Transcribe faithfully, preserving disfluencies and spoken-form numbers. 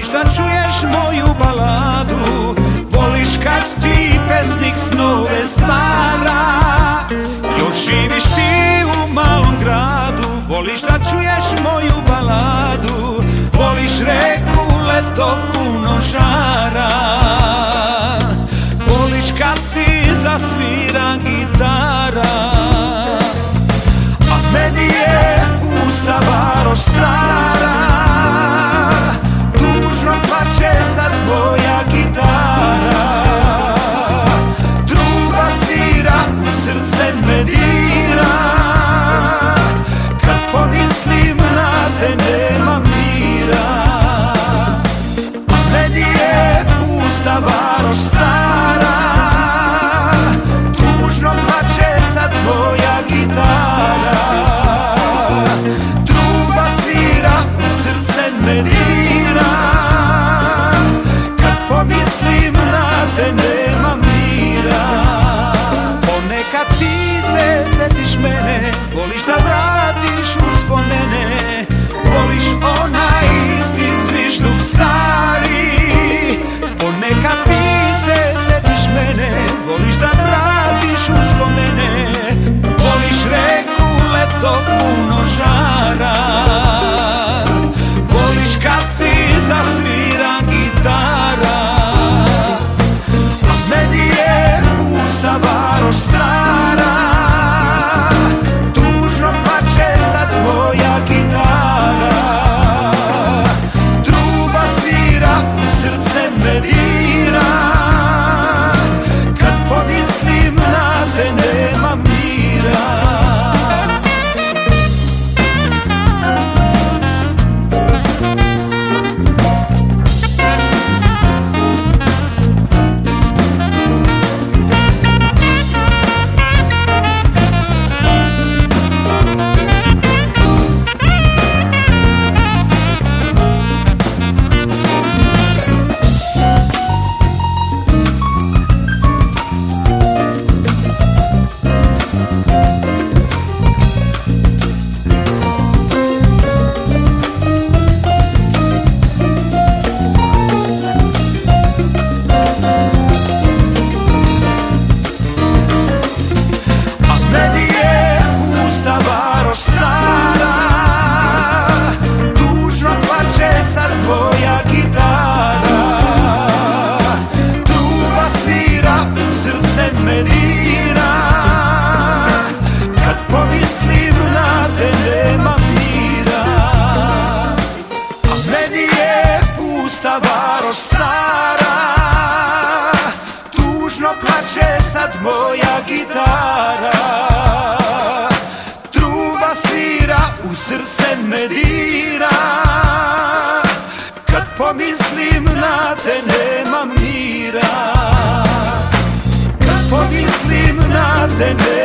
voliš da čuješ moju baladu, voliš kad ti pesnik snove stvara. Još živiš ti u malom gradu, voliš da čuješ moju baladu, voliš reku, leto puno žara. Voliš kad ti zasvira gitara, a meni je pusta varoš stara. Tužno plače sad tvoja gitara, truba svira, u srce me dira. Kad pomislim na te nema mira, a meni je pusta varoš stara. Tužno plače sad tvoja gitara, truba svira, u srce me dira. Kad pomislim na te nema mira. Ponekad ti se setiš mene, voliš da vratiš uspomene, voliš onaj isti zvižduk stari. Ponekad ti se setiš mene, voliš da vratiš uspomene, voliš reku, leto puno žara. Voliš kad ti zasvira gitara, a meni je pusta varoš stara. Tužno plače sad tvoja gitara, truba svira, u srce me dira. Kad pomislim na te nema mira. Varoš stara, tužno plače sad moja gitara. Truba svira, u srce me dira. Kad pomislim na te nema mira. Kad pomislim na te nema mira.